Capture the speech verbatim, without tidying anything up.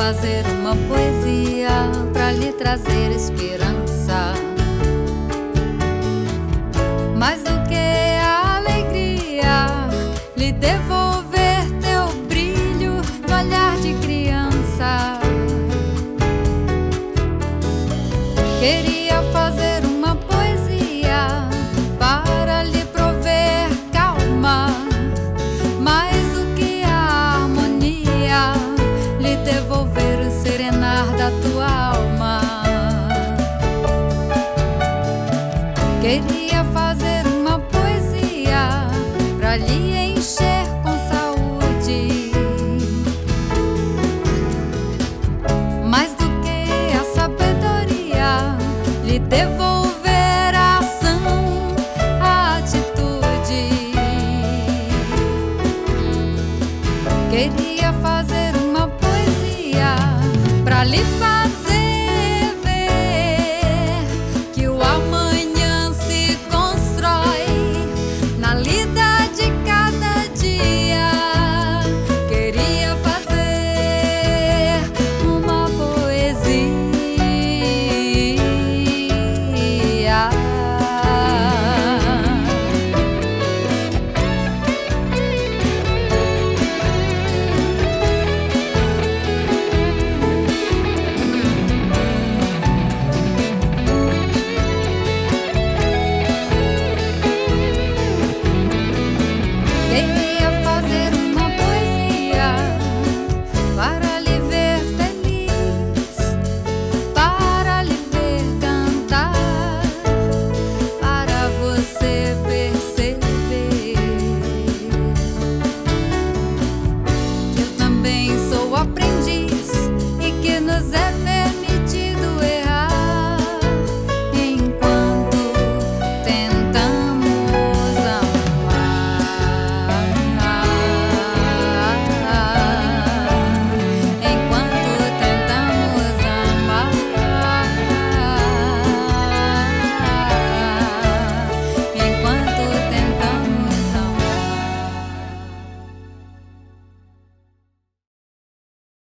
fazer uma poesia pra lhe trazer esperança. Mais do que a alegria, lhe devolver teu brilho no olhar de criança. Queria fazer uma poesia para lhe prover calma, mais do que a harmonia, lhe devolver o serenar da tua alma. Queria fazer uma poesia pra lhe encher com saúde, mais do que a sabedoria, lhe devolver a ação, a atitude. Queria fazer uma poesia pra lhe fazer